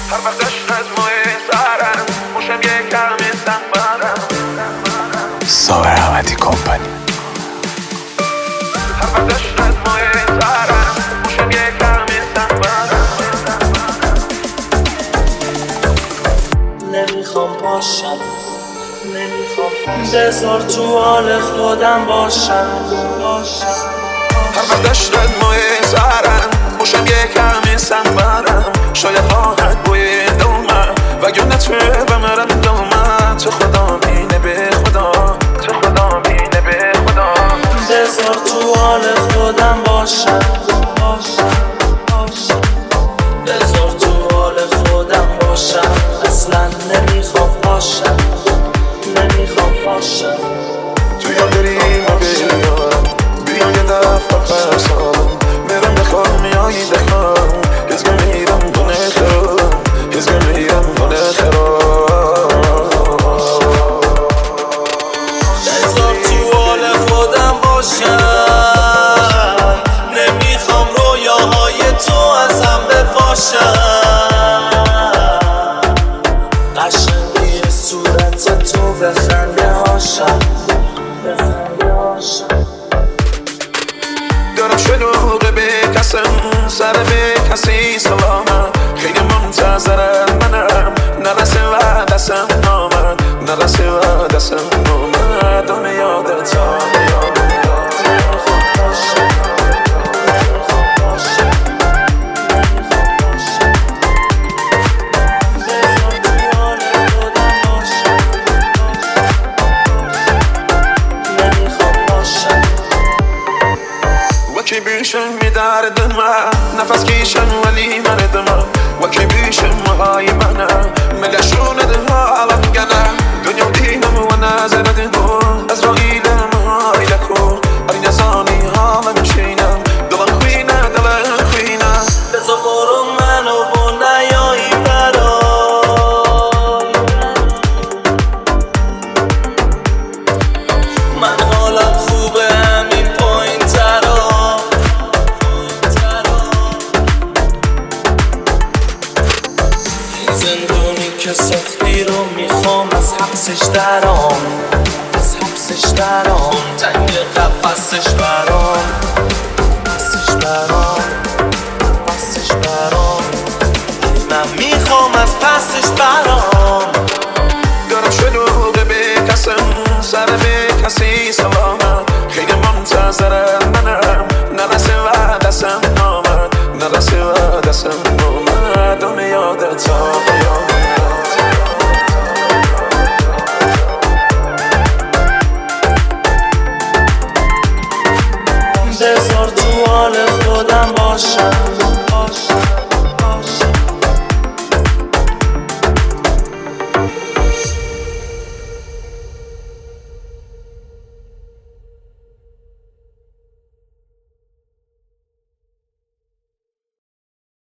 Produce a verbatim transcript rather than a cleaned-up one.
هر وقت عشقت مای سرم موشم یه کمی سنبرم صابر احمدی کمپانی. هر وقت عشقت مای سرم موشم یه کمی سنبرم نمیخوام باشم، نمیخوام بذار تو حال خودم باشم. هر وقت عشقت مای سرم موشم یه کمی سنبرم شاید خواهد بوی دلمم وگرنه تو بمرم دلمم تو خدا بینه به خدا تو خدا بینه به خدا بذار تو حال خودم باشم. بذار تو حال خودم باشم. اصلا نمیخوام باشم، نمیخوام باشم. تو یا داری ما بیارم بیا یه دفعه پرسام میرم بخوام میایی دخوام هزگه میرم دونه خرام هزگه میرم دونه خرام بذار تو حال خودم باشم. نمیخوام رویاهای تو ازم بپاشم. قشنگی صورت تو بخنده هاشم، بخنده هاشم. دارم شلوغه به کسم سر به کسی سلامم خیلی منتظرم منم نرسه و دستم نامد نرسه و دستم نامد دانه یادت وکی بیشم میدردم نفس کشم ولی مردم وکی بیشم های منم ملشون ده حالم گنم دنیا دینم و نظر دینم از رایلم های لکو اری نزانی حالم چینم دلم خوینه دلم خوینه بذار برو منو با نیایی برای من حالم خوبه همین پایین ترا این زندونی که سختی رو میخوام از حبسش درام از حبسش درام تنگ قفصش برام قفصش برام قفصش برام من میخوام از پسش برام دارم شلوغه به کسم سر به کسی سلامم خیلی منتظرم منم نرسه و دستم نامد نرسه و دستم نامد دانه یادت بذار تو حال خودم باشم.